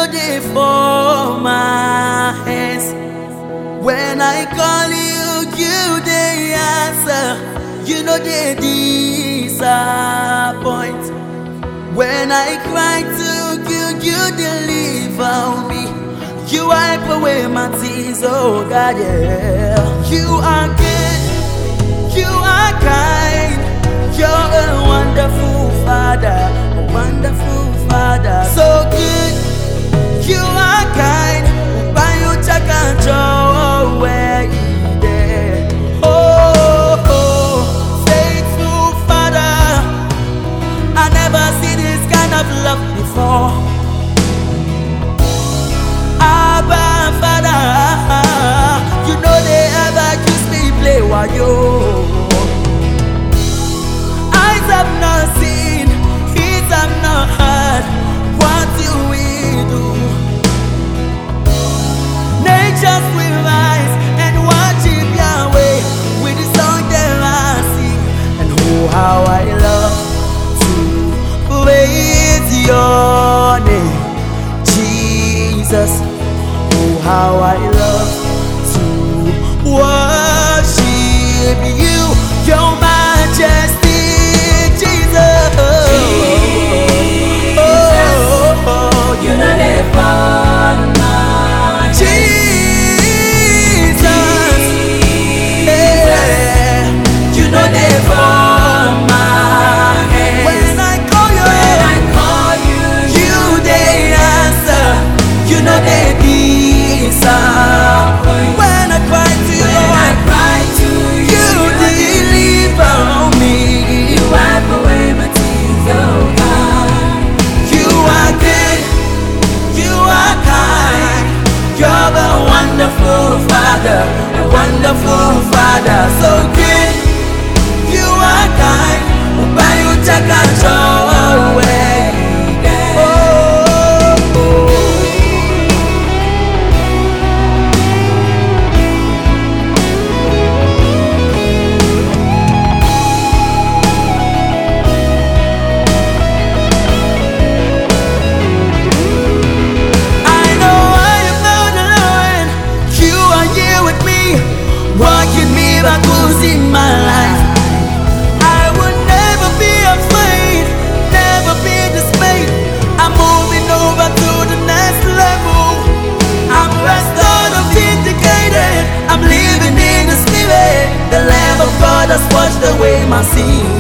know they for my hands. When I call you, you they answer. You know they disappoint. When I cry to you, you deliver me. You wipe away my tears, oh God, yeah. You are good, you are kind. You're a wonderful Father, a wonderful Father. So good, you are kind. By you check and show where you there. Oh, faithful Father, I never see this kind of love before. Abba Father, you know they ever kiss me play while you. Eyes have not seen, ears have not heard what you will do. Natures will rise and worship Yahweh with the song that I sing. And oh, how I love to praise your name, Jesus. Oh, how I love to worship you, your majesty, Jesus. Oh, you know they found my Jesus. Yeah, you know they found my hands. When I call you, you they answer. You know they disappoint. When I cry to you, deliver me. You wipe away my tears, oh God. You are good, you are kind. You're the wonderful Father, a wonderful Father. So good, you are kind. By you check and show away. Working miracles in my life. I will never be afraid, never be dismayed. I'm moving over to the next level. I'm restored, I'm vindicated. I'm living in the Spirit. The Lamb of God has washed away my sin.